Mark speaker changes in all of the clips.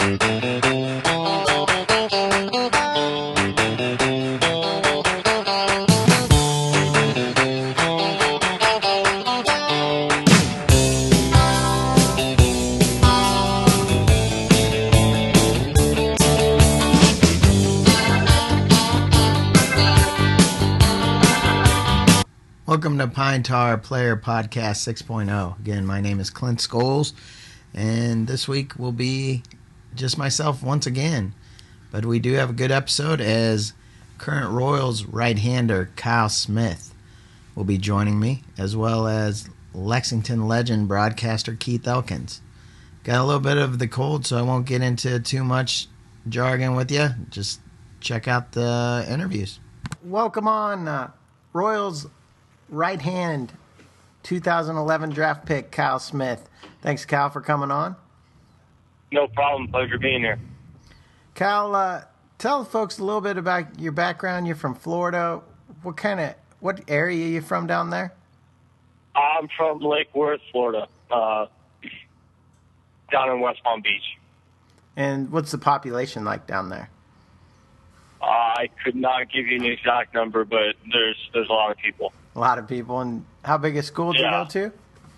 Speaker 1: Welcome to Pine Tar Player Podcast 6.0. Again, my name is Clint Scholes, and this week will be just myself once again. But we do have a good episode as current Royals right-hander Kyle Smith will be joining me, as well as Lexington legend broadcaster Keith Elkins. Got a little bit of the cold, so I won't get into too much jargon with you. Just check out the interviews. Welcome on, Royals right hand 2011 draft pick Kyle Smith. Thanks, Kyle, for coming on.
Speaker 2: No problem. Pleasure being here.
Speaker 1: Kyle, tell folks a little bit about your background. You're from Florida. What area are you from down there?
Speaker 2: I'm from Lake Worth, Florida, down in West Palm Beach.
Speaker 1: And what's the population like down there?
Speaker 2: I could not give you an exact number, but there's a lot of people.
Speaker 1: A lot of people. And how big a school did you go to?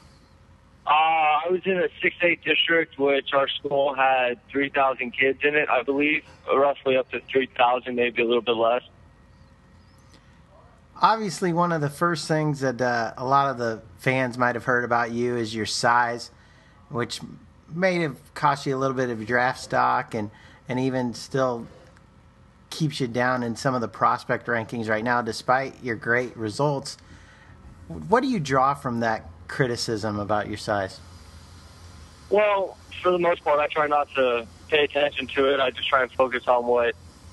Speaker 2: I was in a 6-8 district, which our school had 3,000 kids in it, I believe, roughly up to 3,000, maybe a little bit less.
Speaker 1: Obviously, one of the first things that a lot of the fans might have heard about you is your size, which may have cost you a little bit of your draft stock and even still keeps you down in some of the prospect rankings right now, despite your great results. What do you draw from that criticism about your size?
Speaker 2: Well, for the most part, I try not to pay attention to it. I just try and focus on what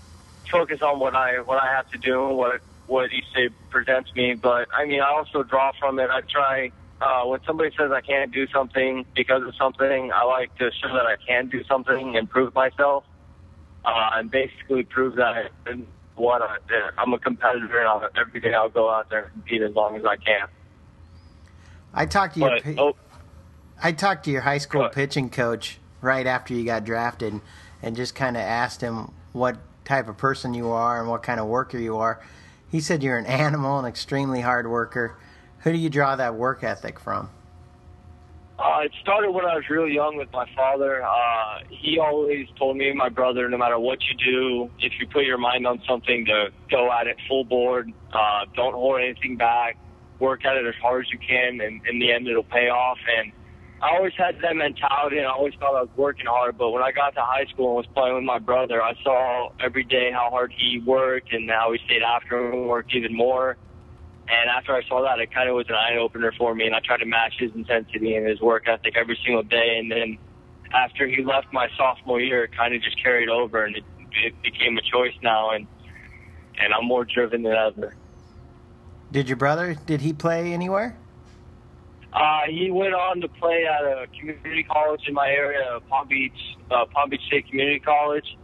Speaker 2: I have to do and what each day presents me. But I mean, I also draw from it. I try when somebody says I can't do something because of something, I like to show that I can do something and prove myself, and basically prove that I'm a competitor, and every day I'll go out there and compete as long as I can.
Speaker 1: I talked to your high school pitching coach right after you got drafted and just kind of asked him what type of person you are and what kind of worker you are. He said you're an animal, an extremely hard worker. Who do you draw that work ethic from?
Speaker 2: It started when I was really young with my father. He always told me and my brother, no matter what you do, if you put your mind on something, to go at it full board. Don't hold anything back. Work at it as hard as you can, and in the end, it'll pay off. And I always had that mentality, and I always thought I was working hard. But when I got to high school and was playing with my brother, I saw every day how hard he worked and how he stayed after him and worked even more. And after I saw that, it kind of was an eye-opener for me, and I tried to match his intensity and his work ethic every single day. And then after he left my sophomore year, it kind of just carried over, and it became a choice now, and I'm more driven than ever.
Speaker 1: Did your brother, did he play anywhere?
Speaker 2: He went on to play at a community college in my area, Palm Beach State Community College.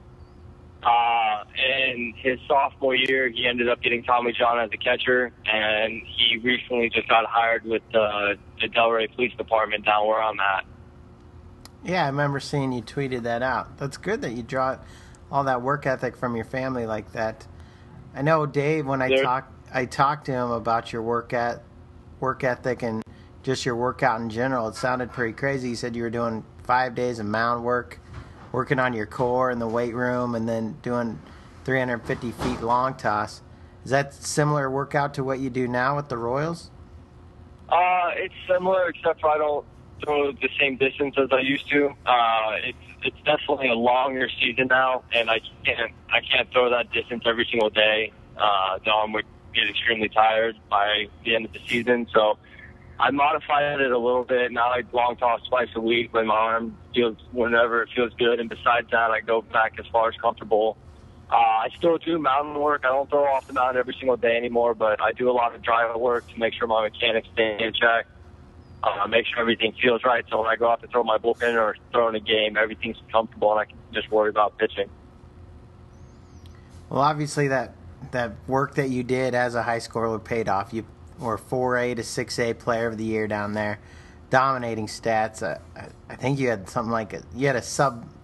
Speaker 2: And his sophomore year, he ended up getting Tommy John as a catcher, and he recently just got hired with the Delray Police Department down where I'm at.
Speaker 1: Yeah, I remember seeing you tweeted that out. That's good that you draw all that work ethic from your family like that. I know Dave, when I talked to him about your work ethic and just your workout in general, it sounded pretty crazy. He said you were doing 5 days of mound work, working on your core in the weight room, and then doing 350 feet long toss. Is that similar workout to what you do now with the Royals?
Speaker 2: It's similar, except for I don't throw the same distance as I used to. It's definitely a longer season now, and I can't throw that distance every single day. The arm would get extremely tired by the end of the season, so I modified it a little bit. Now I long toss twice a week when my arm feels, whenever it feels good. And besides that, I go back as far as comfortable. I still do mountain work. I don't throw off the mountain every single day anymore, but I do a lot of driver work to make sure my mechanics stay in check. Make sure everything feels right. So when I go out to throw my bullpen or throw in a game, everything's comfortable and I can just worry about pitching.
Speaker 1: Well, obviously that work that you did as a high schooler paid off. You were 4A to 6A player of the year down there, dominating stats. I think you had something like you had a sub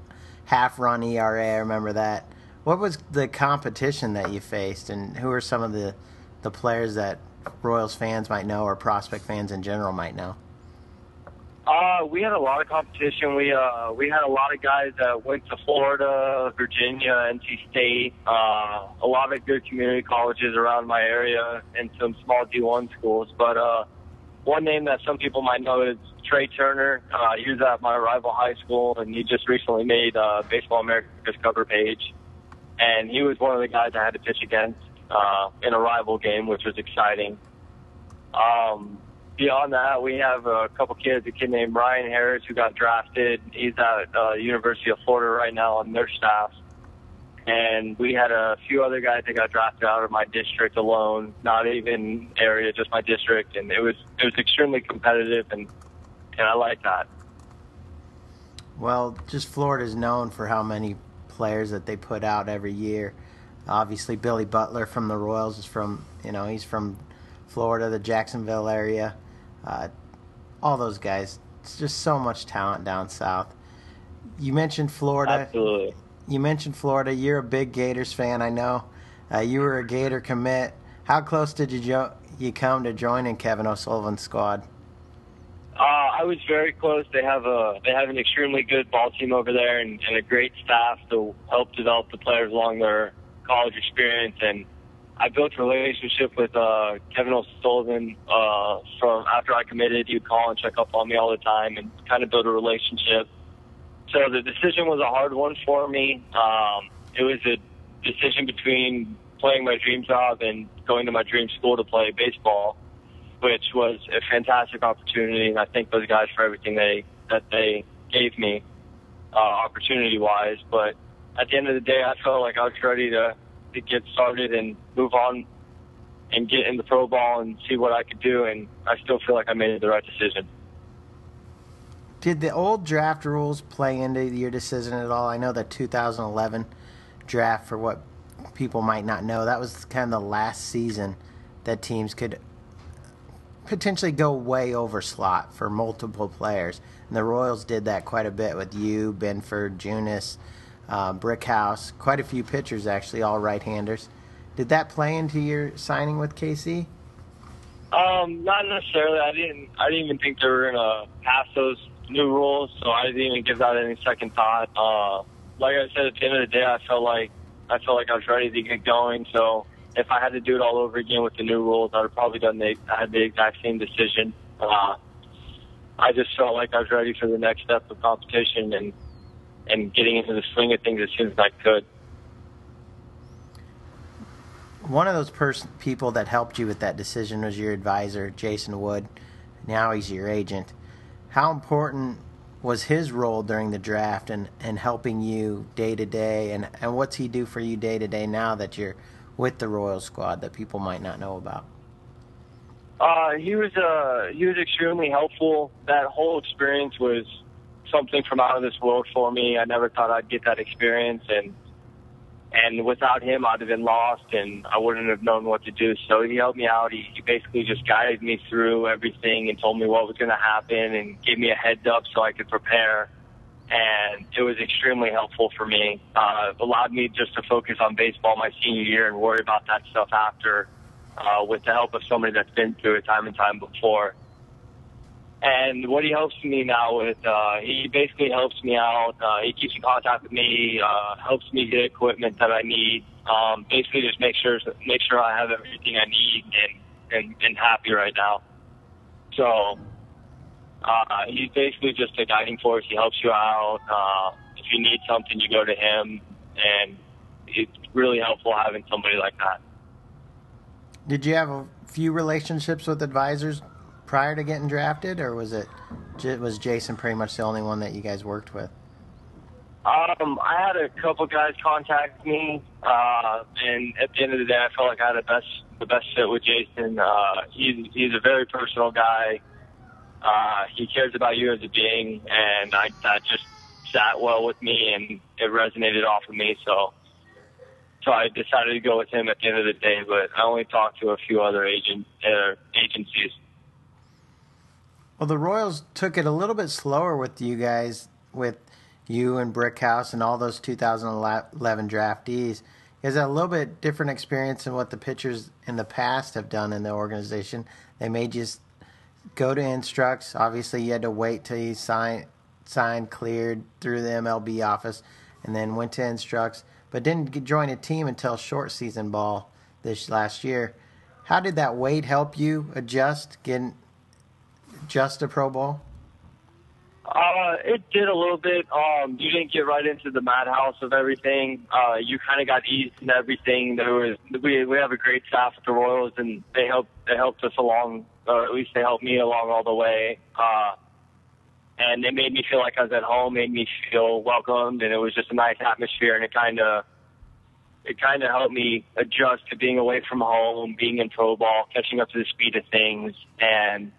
Speaker 1: half-run ERA. I remember that. What was the competition that you faced, and who are some of the players that Royals fans might know or prospect fans in general might know?
Speaker 2: We had a lot of competition. We had a lot of guys that went to Florida, Virginia, NC State, a lot of good community colleges around my area, and some small D1 schools. But one name that some people might know is Trey Turner. He was at my rival high school, and he just recently made Baseball America's cover page. And he was one of the guys I had to pitch against in a rival game, which was exciting. Beyond that, we have a couple kids, a kid named Ryan Harris who got drafted. He's at University of Florida right now on their staff. And we had a few other guys that got drafted out of my district alone, not even area, just my district. And it was extremely competitive, and I like that.
Speaker 1: Well, just Florida's known for how many players that they put out every year. Obviously, Billy Butler from the Royals is from, he's from Florida, the Jacksonville area. All those guys. It's just so much talent down south. You mentioned Florida.
Speaker 2: Absolutely.
Speaker 1: You mentioned Florida. You're a big Gators fan, I know. You were a Gator commit. How close did you come to joining Kevin O'Sullivan's squad?
Speaker 2: I was very close. They have an extremely good ball team over there, and a great staff to help develop the players along their college experience. And I built a relationship with Kevin O'Sullivan from after I committed. He would call and check up on me all the time and kind of build a relationship. So the decision was a hard one for me. It was a decision between playing my dream job and going to my dream school to play baseball, which was a fantastic opportunity. And I thank those guys for everything that they gave me opportunity-wise. But at the end of the day, I felt like I was ready to get started and move on and get in the pro ball and see what I could do, and I still feel like I made the right decision.
Speaker 1: Did the old draft rules play into your decision at all? I know the 2011 draft, for what people might not know, that was kind of the last season that teams could potentially go way over slot for multiple players. And the Royals did that quite a bit with you, Benford, Junis, Brickhouse, quite a few pitchers actually, all right-handers. Did that play into your signing with KC?
Speaker 2: Not necessarily. I didn't even think they were gonna pass those new rules, so I didn't even give that any second thought. Like I said, at the end of the day, I felt like I was ready to get going. So if I had to do it all over again with the new rules, I would have probably had the exact same decision. I just felt like I was ready for the next step of competition and getting into the swing of things as soon as I could.
Speaker 1: One of those people that helped you with that decision was your advisor, Jason Wood. Now he's your agent. How important was his role during the draft and helping you day to day, and what's he do for you day to day now that you're with the Royal squad that people might not know about?
Speaker 2: He was extremely helpful. That whole experience was something from out of this world for me. I never thought I'd get that experience, and without him, I'd have been lost, and I wouldn't have known what to do. So he helped me out. He basically just guided me through everything and told me what was going to happen and gave me a heads up so I could prepare. And it was extremely helpful for me. It allowed me just to focus on baseball my senior year and worry about that stuff after, with the help of somebody that's been through it time and time before. And what he helps me now with, he basically helps me out. He keeps in contact with me, helps me get equipment that I need. Basically, just make sure I have everything I need and happy right now. So he's basically just a guiding force. He helps you out. If you need something, you go to him, and it's really helpful having somebody like that.
Speaker 1: Did you have a few relationships with advisors prior to getting drafted, or was Jason pretty much the only one that you guys worked with?
Speaker 2: I had a couple guys contact me, and at the end of the day, I felt like I had the best fit with Jason. He's a very personal guy. He cares about you as a being, and that just sat well with me, and it resonated off of me. So I decided to go with him at the end of the day. But I only talked to a few other agencies.
Speaker 1: Well, the Royals took it a little bit slower with you guys with you and Brickhouse and all those 2011 draftees, is a little bit different experience than what the pitchers in the past have done in the organization. They may just go to Instructs. Obviously, you had to wait till you signed, cleared through the MLB office, and then went to Instructs, but didn't join a team until short season ball this last year. How did that wait help you adjust to pro ball?
Speaker 2: It did a little bit. You didn't get right into the madhouse of everything. You kind of got eased into everything. We have a great staff at the Royals, and they helped us along, or at least they helped me along all the way. And it made me feel like I was at home, made me feel welcomed, and it was just a nice atmosphere. And it kind of helped me adjust to being away from home, being in pro ball, catching up to the speed of things, and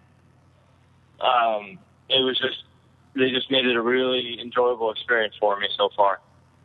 Speaker 2: they just made it a really enjoyable experience for me so far.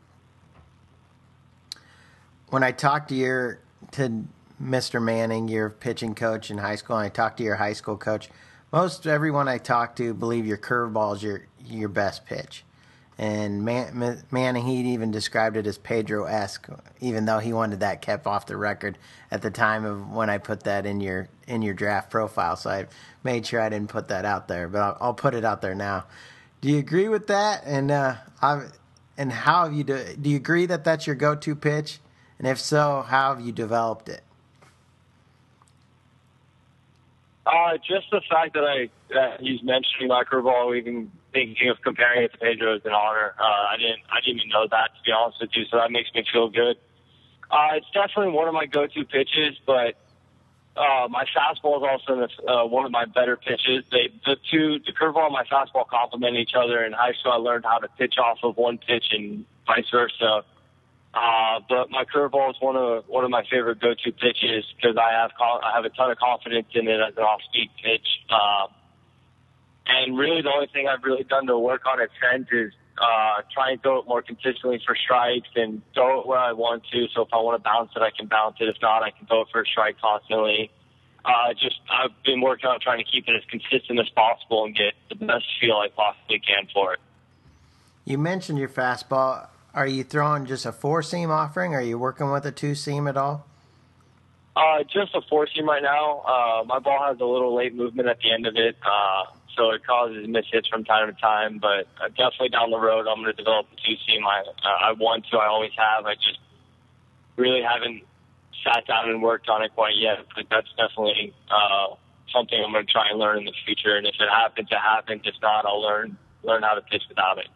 Speaker 1: When I talked to Mr. Manning, your pitching coach in high school, and I talked to your high school coach, most everyone I talk to believe your curveball is your best pitch. And Manning, he even described it as Pedro-esque, even though he wanted that kept off the record at the time of when I put that in your draft profile. So I made sure I didn't put that out there, but I'll put it out there now. Do you agree with that? And how have you do you agree that that's your go-to pitch? And if so, how have you developed it?
Speaker 2: Just the fact that he's mentioning my curveball, even thinking of comparing it to Pedro is an honor. I didn't even know that, to be honest with you, so that makes me feel good. It's definitely one of my go-to pitches, but my fastball is also one of my better pitches. The curveball and my fastball complement each other. In high school, I learned how to pitch off of one pitch and vice versa. But my curveball is one of my favorite go-to pitches because I have a ton of confidence in it as an off-speed pitch. And really, the only thing I've really done to work on it since is try and throw it more consistently for strikes and throw it where I want to. So if I want to bounce it, I can bounce it. If not, I can throw it for a strike constantly. I've been working on trying to keep it as consistent as possible and get the best feel I possibly can for it.
Speaker 1: You mentioned your fastball. Are you throwing just a four-seam offering? Or are you working with a two-seam at all?
Speaker 2: Just a four-seam right now. My ball has a little late movement at the end of it, so it causes mishits from time to time. But definitely down the road, I'm going to develop a two-seam. I want to. I always have. I just really haven't sat down and worked on it quite yet. But that's definitely something I'm going to try and learn in the future. And if it happens, it happens. If not, I'll learn how to pitch without it.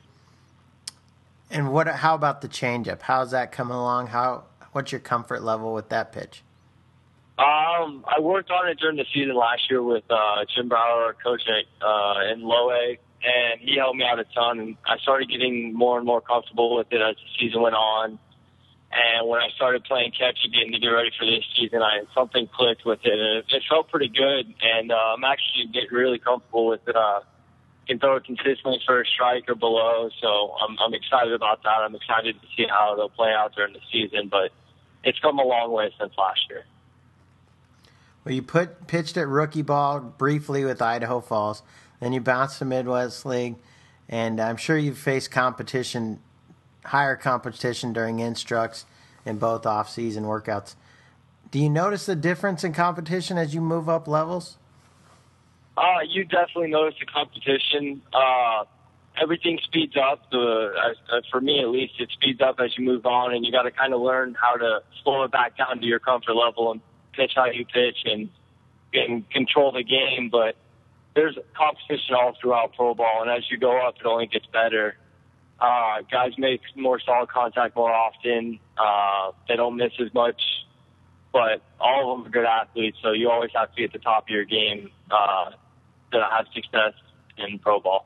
Speaker 1: And how about the changeup? How's that coming along? What's your comfort level with that pitch?
Speaker 2: I worked on it during the season last year with Jim Brower, our coach in Low A, and he helped me out a ton. And I started getting more and more comfortable with it as the season went on. And when I started playing catch again to get ready for this season, something clicked with it, and it felt pretty good. And I'm actually getting really comfortable with it. Can throw it consistently for a strike or below, so I'm excited about that. I'm excited to see how it'll play out during the season, but it's come a long way since last year.
Speaker 1: Well, you pitched at rookie ball briefly with Idaho Falls, then you bounced to Midwest League, and I'm sure you've faced higher competition during Instructs in both off-season workouts. Do you notice the difference in competition as you move up levels?
Speaker 2: You definitely notice the competition. Everything speeds up. For me, at least, it speeds up as you move on, and you got to kind of learn how to slow it back down to your comfort level and pitch how you pitch and control the game. But there's competition all throughout pro ball, and as you go up, it only gets better. Guys make more solid contact more often. They don't miss as much, but all of them are good athletes, so you always have to be at the top of your game to have success in pro ball.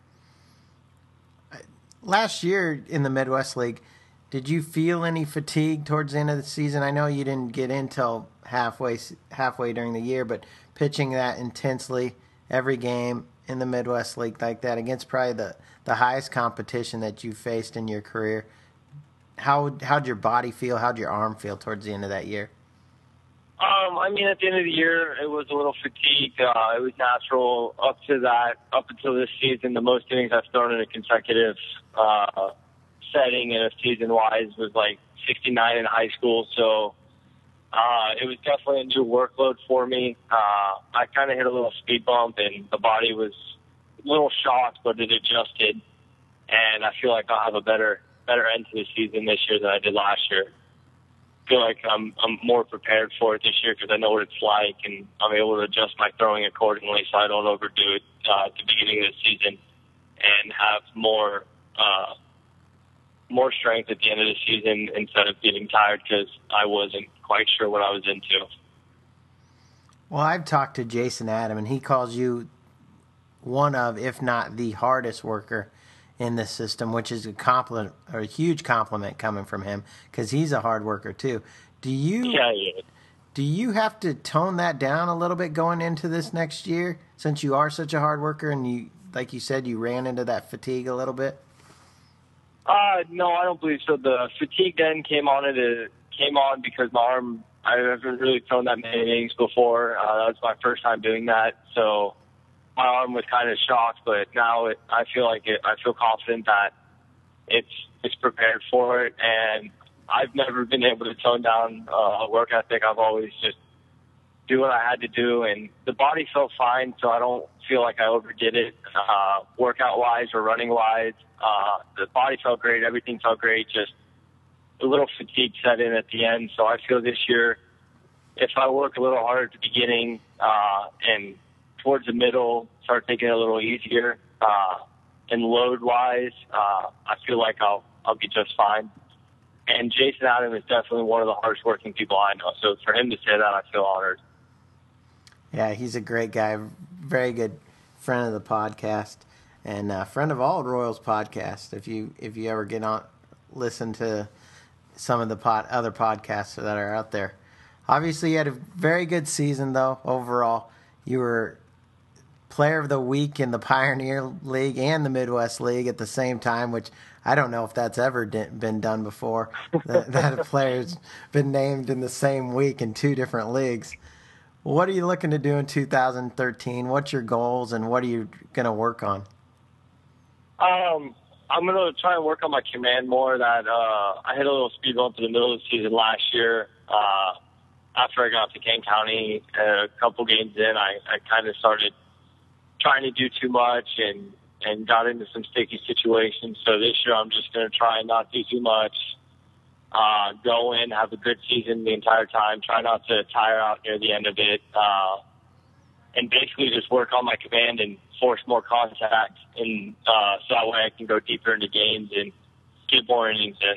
Speaker 1: Last year in the Midwest League, did you feel any fatigue towards the end of the season? I know you didn't get in till halfway during the year, but pitching that intensely every game in the Midwest League like that against probably the highest competition that you faced in your career, how'd your body feel? How'd your arm feel towards the end of that year?
Speaker 2: At the end of the year, it was a little fatigued. It was natural up until this season. The most innings I've thrown in a consecutive setting and season-wise was like 69 in high school, so it was definitely a new workload for me. I kind of hit a little speed bump, and the body was a little shocked, but it adjusted, and I feel like I'll have a better end to the season this year than I did last year. I feel like I'm more prepared for it this year because I know what it's like, and I'm able to adjust my throwing accordingly so I don't overdo it at the beginning of the season and have more strength at the end of the season instead of getting tired because I wasn't quite sure what I was into.
Speaker 1: Well, I've talked to Jason Adam, and he calls you one of, if not the hardest worker in this system, which is a huge compliment coming from him because he's a hard worker too. Do you have to tone that down a little bit going into this next year since you are such a hard worker and you, like you said, you ran into that fatigue a little bit?
Speaker 2: No, I don't believe so. The fatigue then came on because my arm, I haven't really thrown that many innings before. That was my first time doing that, so my arm was kind of shocked, but now I feel confident that it's prepared for it, and I've never been able to tone down a work ethic. I've always just do what I had to do, and the body felt fine, so I don't feel like I overdid it workout-wise or running-wise. The body felt great. Everything felt great. Just a little fatigue set in at the end, so I feel this year if I work a little harder at the beginning and towards the middle, start taking it a little easier, and load-wise, I feel like I'll be just fine. And Jason Adam is definitely one of the hardest working people I know. So for him to say that, I feel honored.
Speaker 1: Yeah, he's a great guy, very good friend of the podcast, and friend of all Royals podcasts. If you ever get on, listen to some of the other podcasts that are out there. Obviously, you had a very good season, though, overall. You were Player of the Week in the Pioneer League and the Midwest League at the same time, which I don't know if that's ever been done before, that a player's been named in the same week in two different leagues. What are you looking to do in 2013? What's your goals, and what are you going to work on?
Speaker 2: I'm going to try and work on my command more. That I hit a little speed bump in the middle of the season last year. After I got to Kane County, a couple games in, I kind of started trying to do too much and got into some sticky situations. So this year I'm just going to try and not do too much, go in, have a good season the entire time, try not to tire out near the end of it, and basically just work on my command and force more contact, and so that way I can go deeper into games and get more innings in.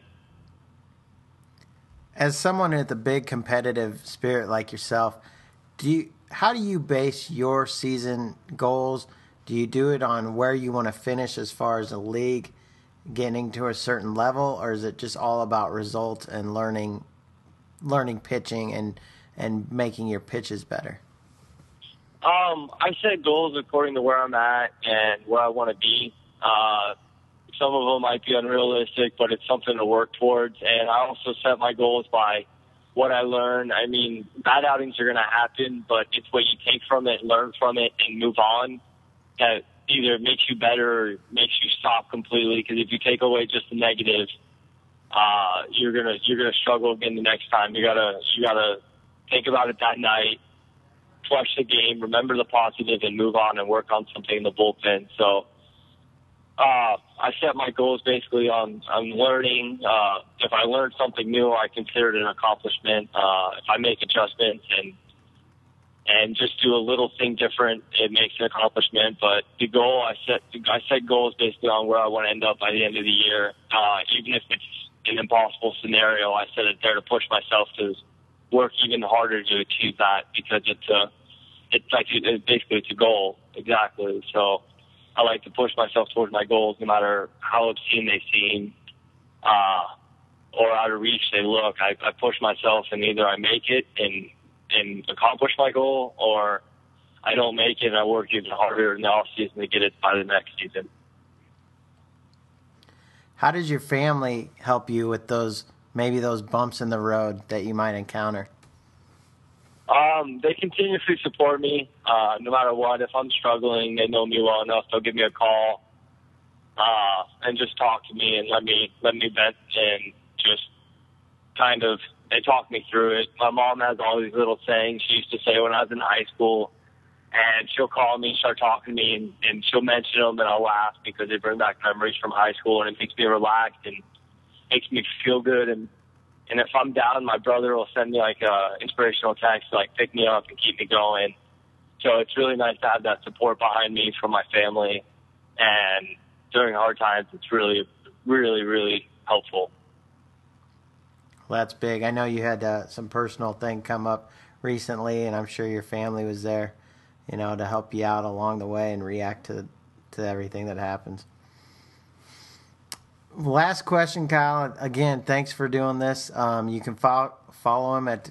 Speaker 1: As someone with a big competitive spirit like yourself, how do you base your season goals? Do you do it on where you want to finish as far as a league, getting to a certain level, or is it just all about results and learning pitching and making your pitches better?
Speaker 2: I set goals according to where I'm at and where I want to be. Some of them might be unrealistic, but it's something to work towards. And I also set my goals by what I learn. I mean, bad outings are going to happen, but it's what you take from it, learn from it, and move on that either makes you better or makes you stop completely. Because if you take away just the negative, you're gonna struggle again the next time. You gotta think about it that night, flush the game, remember the positive, and move on and work on something in the bullpen. So I set my goals basically on learning. If I learn something new, I consider it an accomplishment. If I make adjustments and just do a little thing different, it makes an accomplishment. But the goal I set goals basically on where I want to end up by the end of the year. Even if it's an impossible scenario, I set it there to push myself to work even harder to achieve that, because it's basically a goal. Exactly. So I like to push myself towards my goals, no matter how obscene they seem or out of reach they look. I push myself, and either I make it and accomplish my goal, or I don't make it and I work even harder in the off season to get it by the next season.
Speaker 1: How does your family help you with those bumps in the road that you might encounter?
Speaker 2: They continuously support me, no matter what. If I'm struggling, they know me well enough. They'll give me a call. and just talk to me and let me vent and just kind of, they talk me through it. My mom has all these little sayings she used to say when I was in high school, and she'll call me, start talking to me, and she'll mention them, and I'll laugh because they bring back memories from high school, and it makes me relaxed and makes me feel good. And if I'm down, my brother will send me like a inspirational text to like pick me up and keep me going. So it's really nice to have that support behind me from my family, and during hard times, it's really, really, really helpful.
Speaker 1: Well, that's big. I know you had some personal thing come up recently, and I'm sure your family was there, to help you out along the way and react to everything that happens. Last question, Kyle. Again, thanks for doing this. You can follow him at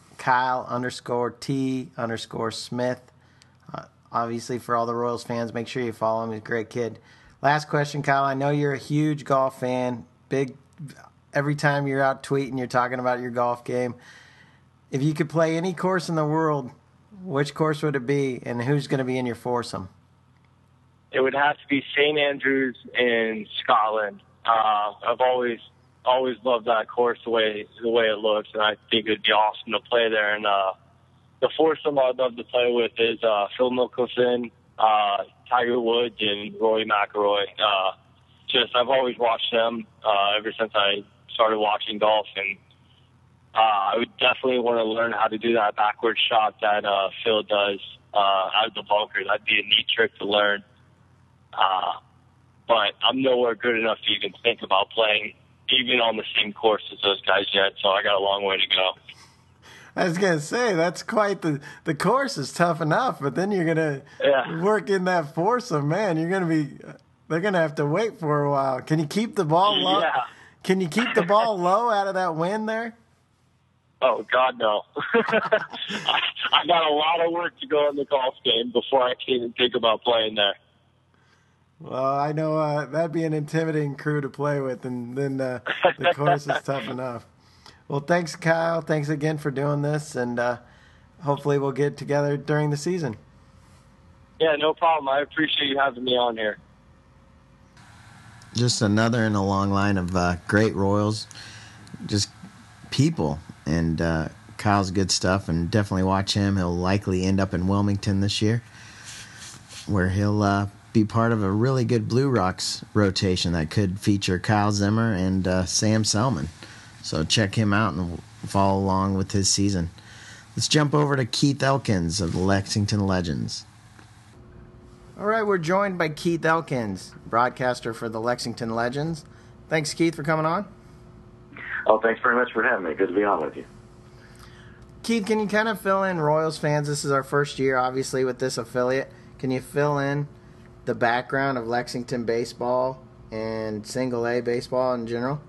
Speaker 1: Kyle_T_Smith. Obviously, for all the Royals fans, make sure you follow him. He's a great kid. Last question, Kyle. I know you're a huge golf fan. Every time you're out tweeting, you're talking about your golf game. If you could play any course in the world, which course would it be, and who's going to be in your foursome?
Speaker 2: It would have to be St. Andrews in Scotland. I've always loved that course the way it looks, and I think it would be awesome to play there. And the foursome I'd love to play with is Phil Mickelson, Tiger Woods, and Rory McIlroy. I've always watched them ever since I started watching golf, and I would definitely want to learn how to do that backward shot that Phil does out of the bunker. That'd be a neat trick to learn. But I'm nowhere good enough to even think about playing even on the same course as those guys yet, so I got a long way to go.
Speaker 1: I was going to say, that's quite the course is tough enough, but then you're going to work in that foursome. Man, they're going to have to wait for a while. Can you keep the ball low? Yeah. Can you keep the ball low out of that wind there?
Speaker 2: Oh, God, no. I got a lot of work to go in the golf game before I can even think about playing there.
Speaker 1: Well, I know that'd be an intimidating crew to play with, and then the course is tough enough. Well, thanks, Kyle. Thanks again for doing this, and hopefully we'll get together during the season.
Speaker 2: Yeah, no problem. I appreciate you having me on here.
Speaker 1: Just another in a long line of great Royals, just people, and Kyle's good stuff, and definitely watch him. He'll likely end up in Wilmington this year, where he'll be part of a really good Blue Rocks rotation that could feature Kyle Zimmer and Sam Selman. So check him out and follow along with his season. Let's jump over to Keith Elkins of the Lexington Legends. All right, we're joined by Keith Elkins, broadcaster for the Lexington Legends. Thanks, Keith, for coming on.
Speaker 3: Oh, thanks very much for having me. Good to be on with you.
Speaker 1: Keith, can you kind of fill in Royals fans? This is our first year, obviously, with this affiliate. Can you fill in the background of Lexington baseball and single-A baseball in general?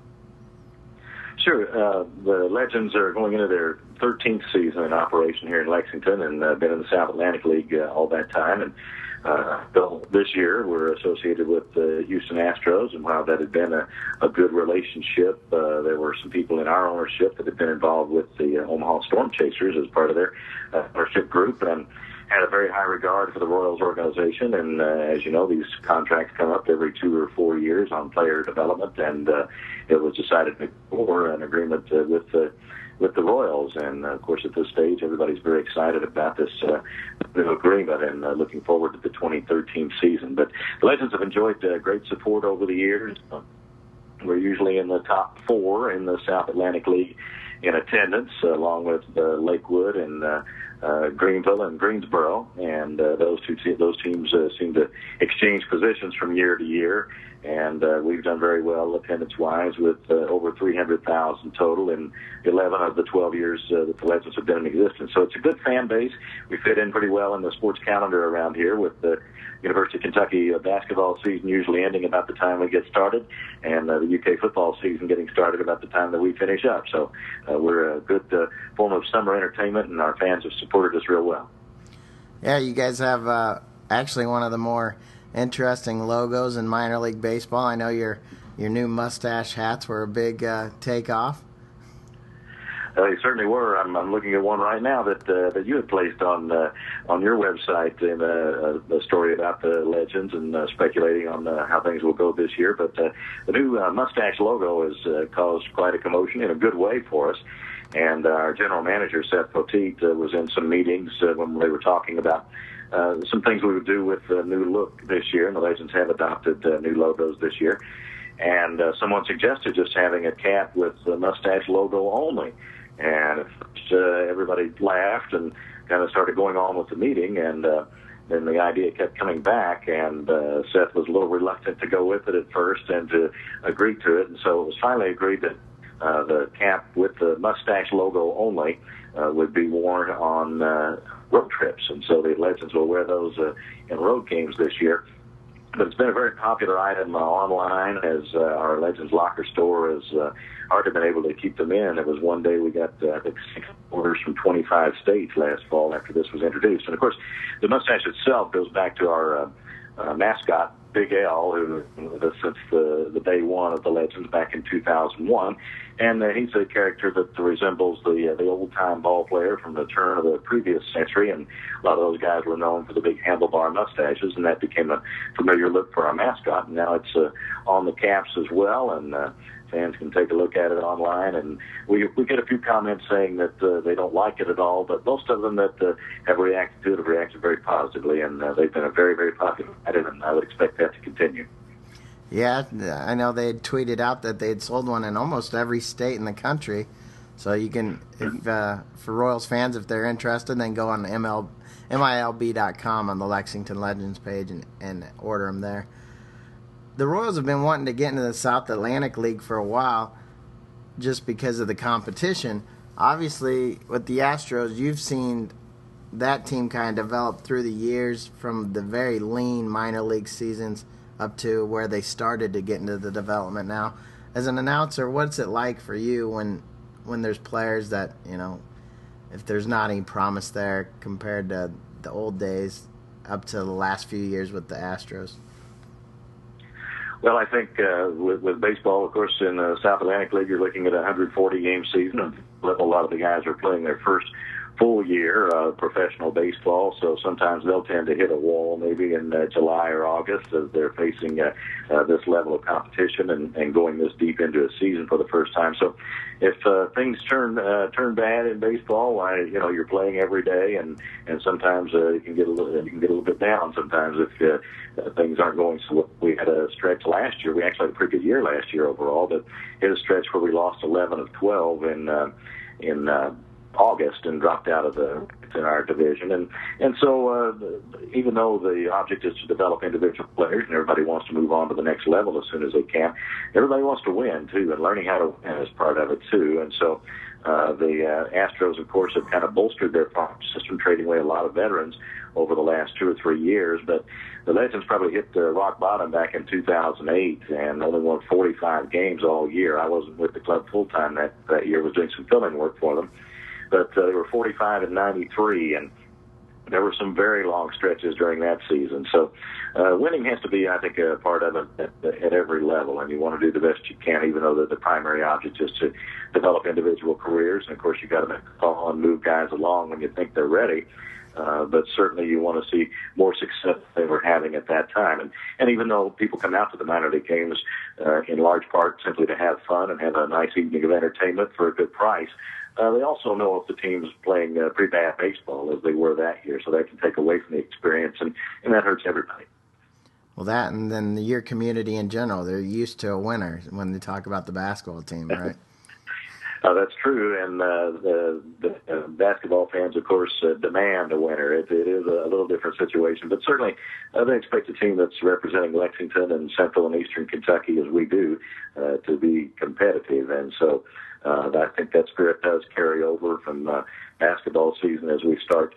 Speaker 3: Sure. The Legends are going into their 13th season in operation here in Lexington, and been in the South Atlantic League all that time. And this year we're associated with the Houston Astros, and while that had been a good relationship, there were some people in our ownership that had been involved with the Omaha Storm Chasers as part of their ownership group, and had a very high regard for the Royals organization. And as you know, these contracts come up every 2 or 4 years on player development, and it was decided for an agreement with the Royals. And of course, at this stage, everybody's very excited about this new agreement and looking forward to the 2013 season. But the Legends have enjoyed great support over the years. We're usually in the top 4 in the South Atlantic League in attendance, along with Lakewood and Greenville and Greensboro, and those teams seem to exchange positions from year to year. And we've done very well attendance-wise with over 300,000 total in 11 of the 12 years that the Legends have been in existence. So it's a good fan base. We fit in pretty well in the sports calendar around here, with the University of Kentucky basketball season usually ending about the time we get started, and the UK football season getting started about the time that we finish up. So we're a good form of summer entertainment, and our fans have supported us real well.
Speaker 1: Yeah, you guys have actually one of the more interesting logos in minor league baseball. I know your new mustache hats were a big takeoff.
Speaker 3: They certainly were. I'm looking at one right now that you had placed on your website in a story about about the Legends and speculating on how things will go this year. But the new mustache logo has caused quite a commotion in a good way for us. And our general manager, Seth Poteet, was in some meetings when they were talking about some things we would do with the new look this year. And the Legends have adopted new logos this year. And someone suggested just having a cap with the mustache logo only. And everybody laughed and kind of started going on with the meeting. And then the idea kept coming back. And Seth was a little reluctant to go with it at first and to agree to it. And so it was finally agreed that the cap with the mustache logo only would be worn on road trips. And so the Legends will wear those in road games this year. But it's been a very popular item online, as our Legends Locker store has already been able to keep them in. It was one day we got, I think, 6 orders from 25 states last fall after this was introduced. And, of course, the mustache itself goes back to our mascot, Big L, who since the day one of the Legends back in 2001. And he's a character that resembles the old-time ball player from the turn of the previous century, and a lot of those guys were known for the big handlebar mustaches, and that became a familiar look for our mascot. And now it's on the caps as well, and fans can take a look at it online. And we get a few comments saying that they don't like it at all, but most of them that have reacted to it have reacted very positively, and they've been a very, very popular item, and I would expect that to continue.
Speaker 1: Yeah, I know they had tweeted out that they had sold one in almost every state in the country. So you can, for Royals fans, if they're interested, then go on MILB.com on the Lexington Legends page and order them there. The Royals have been wanting to get into the South Atlantic League for a while just because of the competition. Obviously, with the Astros, you've seen that team kind of develop through the years from the very lean minor league seasons up to where they started to get into the development now. As an announcer, what's it like for you when there's players that, if there's not any promise there compared to the old days up to the last few years with the Astros?
Speaker 3: Well, I think with baseball, of course, in the South Atlantic League, you're looking at a 140-game season. And a lot of the guys are playing their first full year of professional baseball, so sometimes they'll tend to hit a wall maybe in July or August as they're facing this level of competition and going this deep into a season for the first time. So if things turn bad in baseball, you're playing every day, and sometimes you can get a little bit down sometimes if things aren't going so well. We had a stretch last year. We actually had a pretty good year last year overall, but hit a stretch where we lost 11 of 12 in August and dropped out of in our division. And so even though the object is to develop individual players and everybody wants to move on to the next level as soon as they can, everybody wants to win too, and learning how to win is part of it too. And so the Astros, of course, have kind of bolstered their farm system, trading away a lot of veterans over the last 2 or 3 years. But the Legends probably hit rock bottom back in 2008 and only won 45 games all year. I wasn't with the club full time that year. I was doing some filming work for them. But they were 45 and 93, and there were some very long stretches during that season. So winning has to be, I think, a part of it at every level, and you want to do the best you can, even though the primary object is to develop individual careers. And, of course, you've got to make a call and move guys along when you think they're ready. But certainly you want to see more success than they were having at that time. And even though people come out to the minor league games in large part simply to have fun and have a nice evening of entertainment for a good price, they also know if the team's playing pretty bad baseball as they were that year, so that can take away from the experience, and that hurts everybody.
Speaker 1: Well, that and then your community in general, they're used to a winner when they talk about the basketball team, right?
Speaker 3: That's true, and the basketball fans, of course, demand a winner. It is a little different situation, but certainly they expect a team that's representing Lexington and Central and Eastern Kentucky, as we do, to be competitive. And so I think that spirit does carry over from basketball season as we start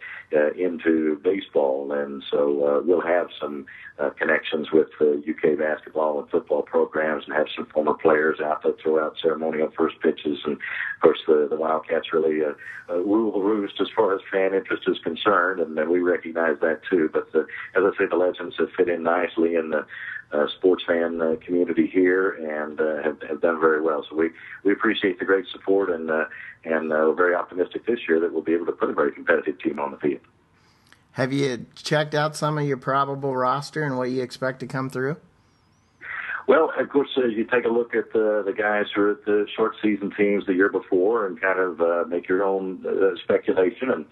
Speaker 3: into baseball. And so we'll have some connections with UK basketball and football programs and have some former players out that throw out ceremonial first pitches. And, of course, the Wildcats really rule the roost as far as fan interest is concerned, and we recognize that too. But as I say, the Legends have fit in nicely in the sports fan community here and have done very well. So we appreciate the great support, and we're very optimistic this year that we'll be able to put a very competitive team on the field.
Speaker 1: Have you checked out some of your probable roster and what you expect to come through?
Speaker 3: Well, of course, you take a look at the guys who are at the short season teams the year before and kind of make your own speculation.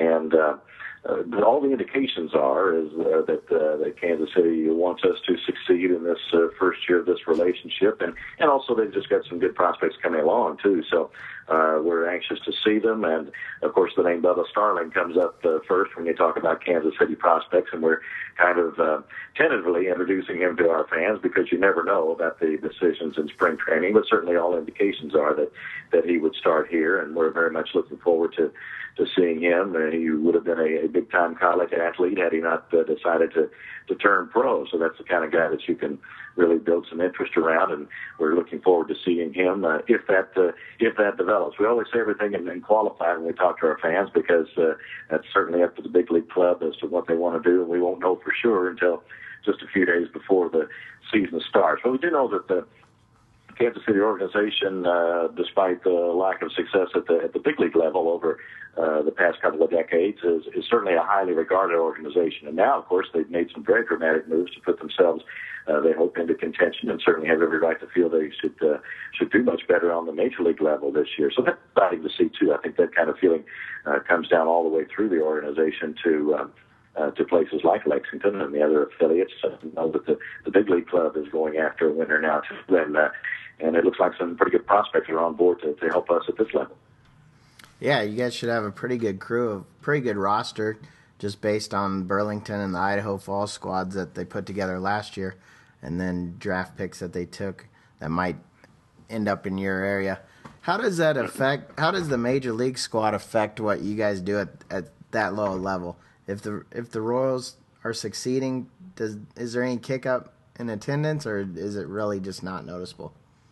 Speaker 3: But all the indications are is that Kansas City wants us to succeed in this first year of this relationship, and also they've just got some good prospects coming along too. So we're anxious to see them, and of course the name Bubba Starling comes up first when you talk about Kansas City prospects, and we're kind of tentatively introducing him to our fans because you never know about the decisions in spring training. But certainly all indications are that he would start here, and we're very much looking forward to seeing him. He would have been a big-time college athlete had he not decided to turn pro. So that's the kind of guy that you can really build some interest around, and we're looking forward to seeing him if that develops. We always say everything in qualified when we talk to our fans because that's certainly up to the big league club as to what they want to do, and we won't know for sure until just a few days before the season starts. But we do know that the Kansas City organization, despite the lack of success at the big league level over the past couple of decades, is certainly a highly regarded organization. And now, of course, they've made some very dramatic moves to put themselves, they hope, into contention, and certainly have every right to feel they should do much better on the major league level this year. So that's exciting to see too. I think that kind of feeling comes down all the way through the organization to places like Lexington and the other affiliates. I know that the big league club is going after a winner now too, and it looks like some pretty good prospects are on board to help us at this level.
Speaker 1: Yeah, you guys should have a pretty good crew, a pretty good roster, just based on Burlington and the Idaho Falls squads that they put together last year, and then draft picks that they took that might end up in your area. How does the major league squad affect what you guys do at that low level? If the Royals are succeeding, is there any kick up in attendance, or is it really just not noticeable?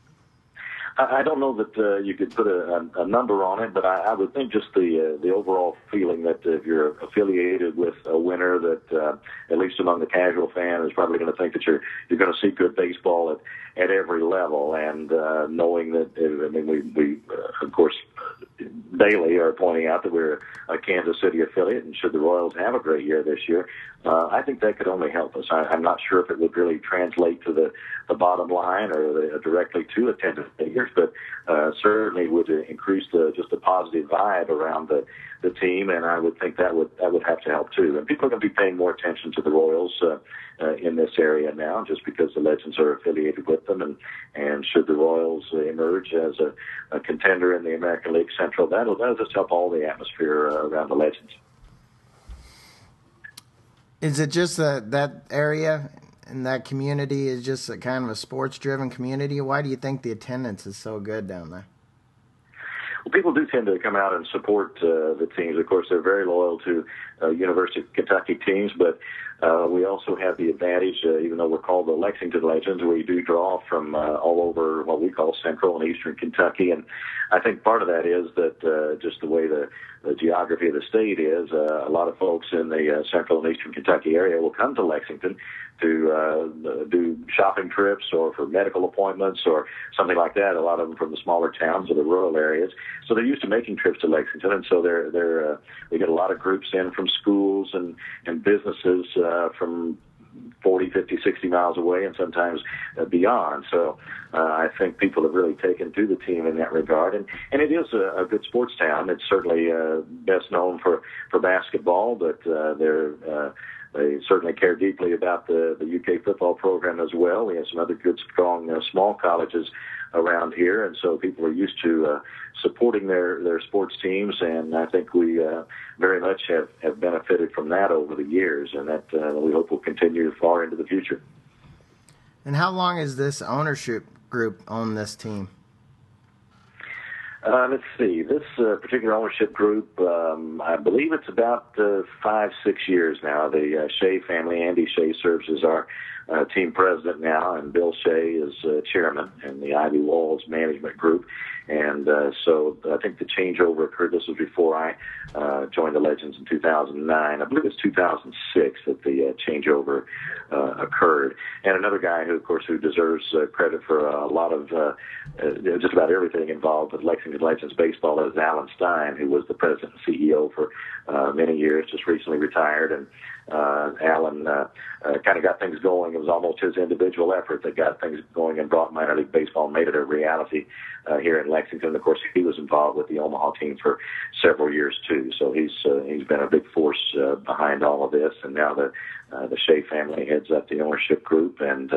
Speaker 3: I don't know that you could put a number on it, but I would think just the overall feeling that if you're affiliated with a winner, that at least among the casual fan is probably going to think that you're going to see good baseball at every level, and knowing that we of course daily are pointing out that we're a Kansas City affiliate, and should the Royals have a great year this year, I think that could only help us. I'm not sure if it would really translate to the bottom line or directly to attendance figures, but certainly would increase just the positive vibe around the team, and I would think that would have to help too. And people are going to be paying more attention to the Royals in this area now, just because the Legends are affiliated with them, and should the Royals emerge as a contender in the American League Central, that'll just help all the atmosphere around the Legends.
Speaker 1: Is it just that area and that community is just a kind of a sports-driven community? Why do you think the attendance is so good down there?
Speaker 3: Well, people do tend to come out and support the teams. Of course, they're very loyal to University of Kentucky teams, but we also have the advantage, even though we're called the Lexington Legends, we do draw from all over what we call central and eastern Kentucky. And I think part of that is that just the way the geography of the state is, a lot of folks in the central and eastern Kentucky area will come to Lexington to do shopping trips or for medical appointments or something like that. A lot of them from the smaller towns or the rural areas. So they're used to making trips to Lexington, and so we get a lot of groups in from schools and businesses from 40, 50, 60 miles away, and sometimes beyond. So I think people have really taken to the team in that regard. And it is a good sports town. It's certainly best known for basketball, but they certainly care deeply about the UK football program as well. We have some other good, strong, small colleges around here, and so people are used to supporting their sports teams, and I think we very much have benefited from that over the years, and that we hope will continue far into the future.
Speaker 1: And how long has this ownership group owned this team?
Speaker 3: Let's see. This particular ownership group, I believe it's about 5-6 years now. The Shea family, Andy Shea, serves as our team president now, and Bill Shea is chairman in the Ivy Walls management group. And so I think the changeover occurred. This was before I joined the Legends in 2009. I believe it's 2006 that the changeover occurred. And another guy who, of course, who deserves credit for a lot of just about everything involved with Lexington Lexington Legends baseball is Alan Stein, who was the president and CEO for many years, just recently retired. And Alan kind of got things going. It was almost his individual effort that got things going and brought minor league baseball and made it a reality here in Lexington. Of course, he was involved with the Omaha team for several years too. So he's been a big force behind all of this. And now the Shea family heads up the ownership group, and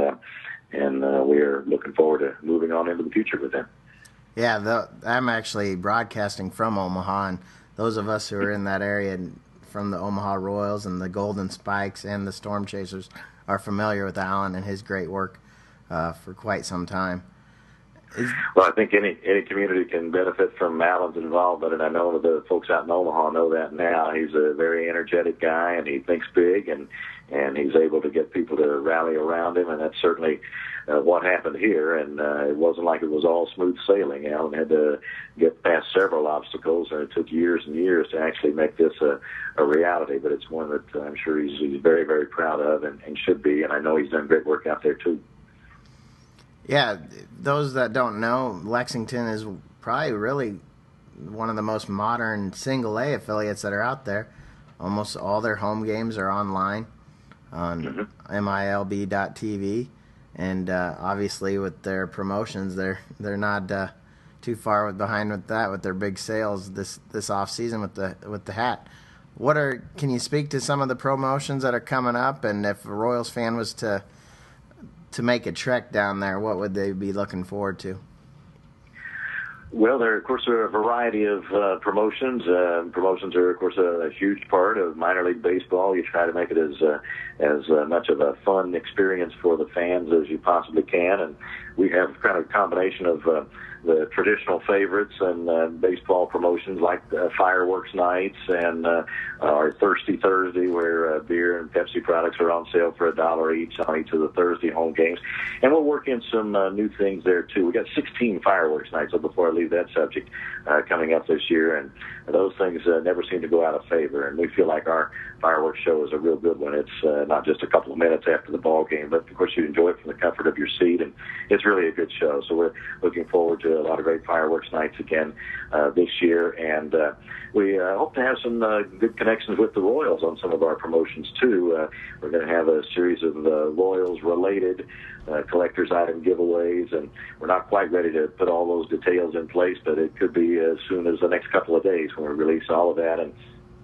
Speaker 3: we're looking forward to moving on into the future with them.
Speaker 1: Yeah, I'm actually broadcasting from Omaha, and those of us who are in that area from the Omaha Royals and the Golden Spikes and the Storm Chasers are familiar with Alan and his great work for quite some time.
Speaker 3: Well, I think any community can benefit from Alan's involvement, and I know the folks out in Omaha know that now. He's a very energetic guy, and he thinks big, and he's able to get people to rally around him, and that's certainly what happened here. And it wasn't like it was all smooth sailing. Alan had to get past several obstacles, and it took years and years to actually make this a reality. But it's one that I'm sure he's very, very proud of and should be, and I know he's done great work out there too.
Speaker 1: Yeah, those that don't know, Lexington is probably really one of the most modern single-A affiliates that are out there. Almost all their home games are online on MILB.TV, and obviously with their promotions, they're not too far behind with that, with their big sales this off season with the hat. Can you speak to some of the promotions that are coming up, and if a Royals fan was to make a trek down there, what would they be looking forward to?
Speaker 3: Well, there are a variety of promotions. Promotions are, of course, a huge part of minor league baseball. You try to make it as much of a fun experience for the fans as you possibly can, and we have kind of a combination of the traditional favorites and baseball promotions like fireworks nights and our Thirsty Thursday, where beer and Pepsi products are on sale for $1 each on each of the Thursday home games. And we'll work in some new things there too. We got 16 fireworks nights, so before I leave that subject, coming up this year, and those things never seem to go out of favor. And we feel like our fireworks show is a real good one. It's not just a couple of minutes after the ball game, but of course you enjoy it from the comfort of your seat, and it's really a good show. So we're looking forward to a lot of great fireworks nights again this year, and we hope to have some good connections with the Royals on some of our promotions too. We're going to have a series of Royals-related collector's item giveaways, and we're not quite ready to put all those details in place, but it could be as soon as the next couple of days when we release all of that. And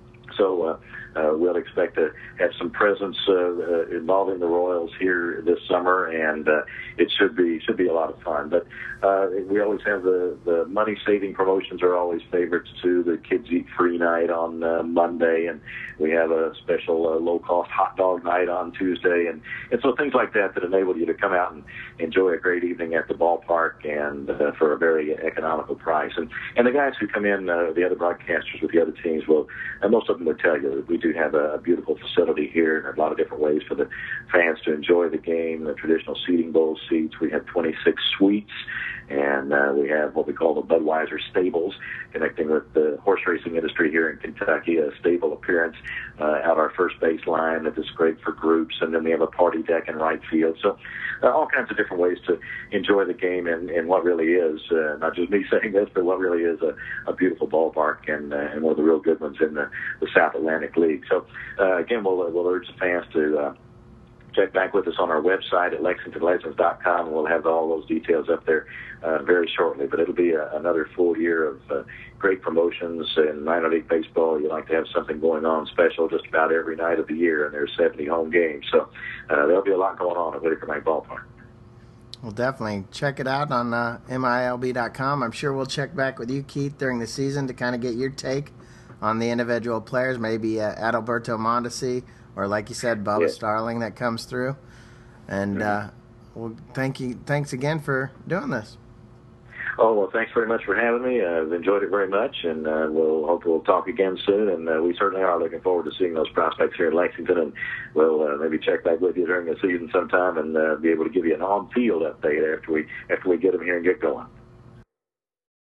Speaker 3: so we'll expect to have some presence involving the Royals here this summer, and it should be a lot of fun. But we always have the money-saving promotions are always favorites too. The Kids Eat Free night on Monday, and we have a special low-cost hot dog night on Tuesday, and so things like that enable you to come out and enjoy a great evening at the ballpark, and for a very economical price. And the guys who come in, the other broadcasters with the other teams, will, and most of them will tell you that we do have a beautiful facility here, and a lot of different ways for the fans to enjoy the game. The traditional seating bowl seats, we have 26 suites, and we have what we call the Budweiser stables, connecting with the horse racing industry here in Kentucky, a stable appearance out our first base line that is great for groups, and then we have a party deck in right field. So all kinds of different ways to enjoy the game in what really is, not just me saying this, but what really is a beautiful ballpark, and one of the real good ones in the South Atlantic League. So again, we'll urge the fans to check back with us on our website at LexingtonLegends.com, and we'll have all those details up there very shortly. But it'll be another full year of great promotions in minor league baseball. You like to have something going on special just about every night of the year, and there's 70 home games. So there'll be a lot going on at Whitaker Bank Ballpark.
Speaker 1: Well, definitely check it out on MILB.com. I'm sure we'll check back with you, Keith, during the season to kind of get your take on the individual players, maybe Adalberto Mondesi, or like you said, Bubba Starling that comes through. And well, thanks again for doing this.
Speaker 3: Oh, well, thanks very much for having me. I've enjoyed it very much, and we'll talk again soon. And we certainly are looking forward to seeing those prospects here in Lexington, and we'll maybe check back with you during the season sometime and be able to give you an on-field update after we get them here and get going.